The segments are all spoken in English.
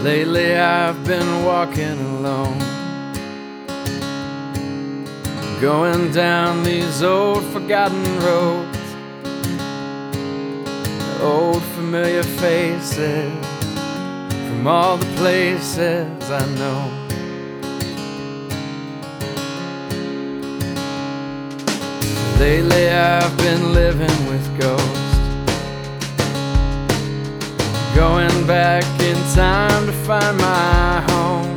Lately I've been walking alone, going down these old forgotten roads, old familiar faces from all the places I know. Lately I've been living with ghosts, going back in time to find my home.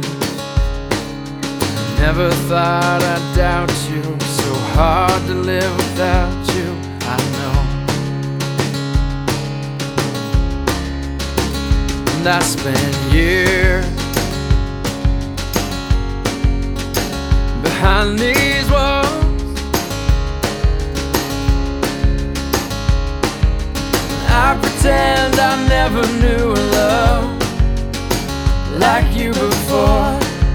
Never thought I'd doubt you, so hard to live without you, I know. And I spent years behind these walls, I pretend I never knew a love like you before.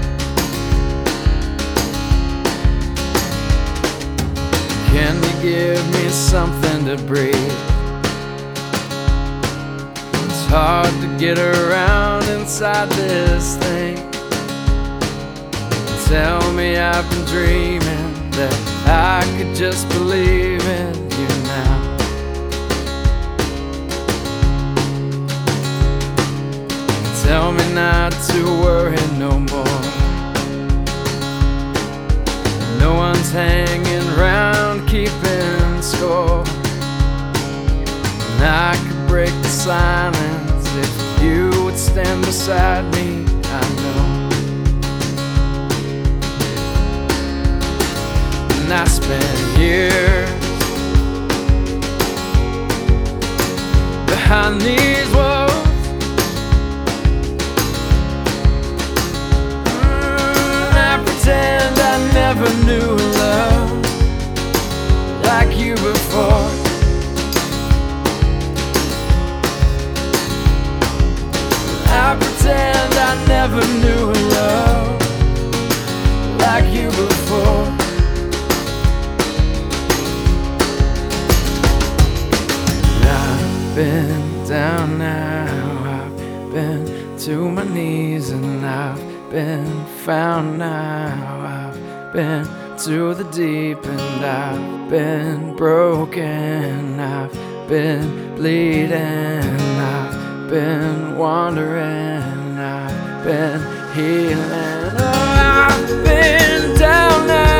Can you give me something to breathe? It's hard to get around inside this thing. Tell me I've been dreaming that I could just believe in you now. Tell me not to worry no more. No one's hanging around keeping score, and I could break the silence if you would stand beside me, I know. And I spent years behind these walls, pretend I never knew love like you before. I pretend I never knew love like you before. And I've been down now, I've been to my knees, and I've been found now, I've been to the deep, and I've been broken, I've been bleeding, I've been wandering, I've been healing. Oh, I've been down now.